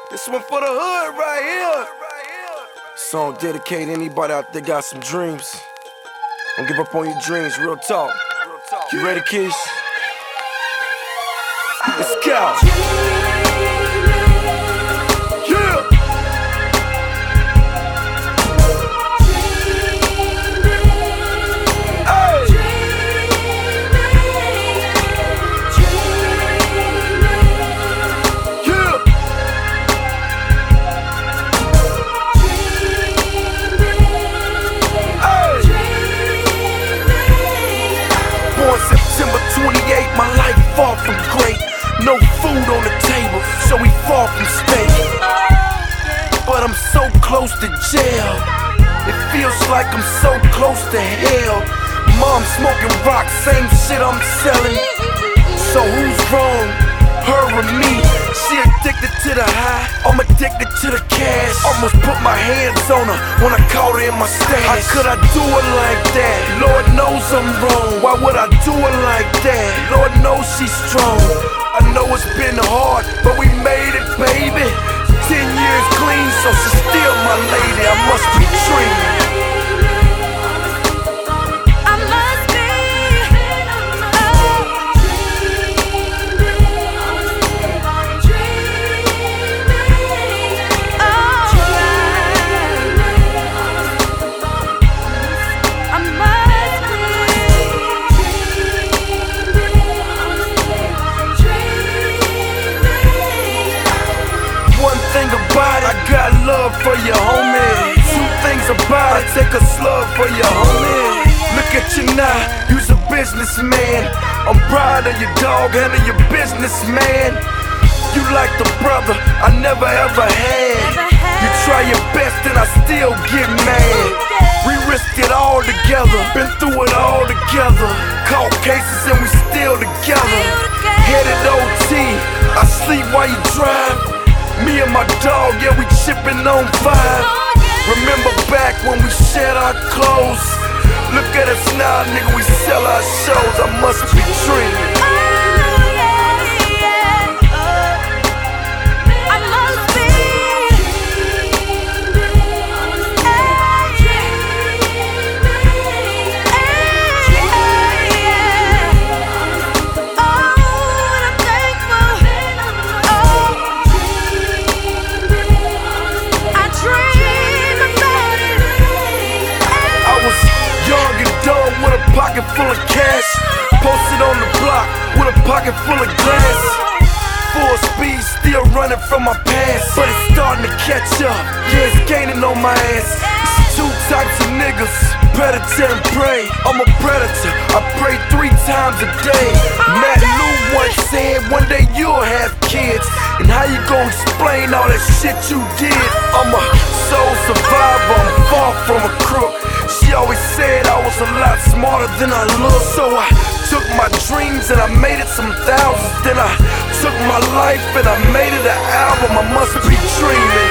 This one for the hood right here. Song dedicated to anybody out there got some dreams. Don't give up on your dreams, real talk. You ready, kids? Let's go. Yeah. September 28, my life far from great. No food on the table, so we far from steak. But I'm so close to jail. It feels like I'm so close to hell. Mom smoking rock, same shit I'm selling. So who's wrong? Her or me? She addicted to the high, I'm addicted to the cash. Almost put my hands on her when I caught her in my stash. How could I do it like that? Lord knows I'm wrong. Why would I do it like that? Lord knows she's strong. I know it's been hard, but we made it, baby. 10 years clean, so she's still my lady. I must be dreaming. I got love for your homie. Two things about it, take a slug for your homie. Look at you now, you's a businessman. I'm proud of your dog and of your businessman. You like the brother I never ever had. You try your best and I still get mad. We risked it all together, been through it all together. Caught cases and we still together. Headed OT, I sleep while you drive. Me and my dog, yeah, we chippin' on 5. Remember back when we shed our clothes? Look at us now, nigga, we sell our shows. I must be dreaming. Pocket full of cash, posted on the block with a pocket full of glass. Full speed, still running from my past, but it's starting to catch up. Yeah, it's gaining on my ass. It's two types of niggas, predator and prey. I'm a predator, I pray 3 times a day. Matt Lou once said, one day you'll have kids. And how you gon' explain all that shit you did? I'm a soul survivor, I'm far from a crook. She always said I was a lot smarter than I look. So I took my dreams and I made it some thousands. Then I took my life and I made it an album. I must be dreaming.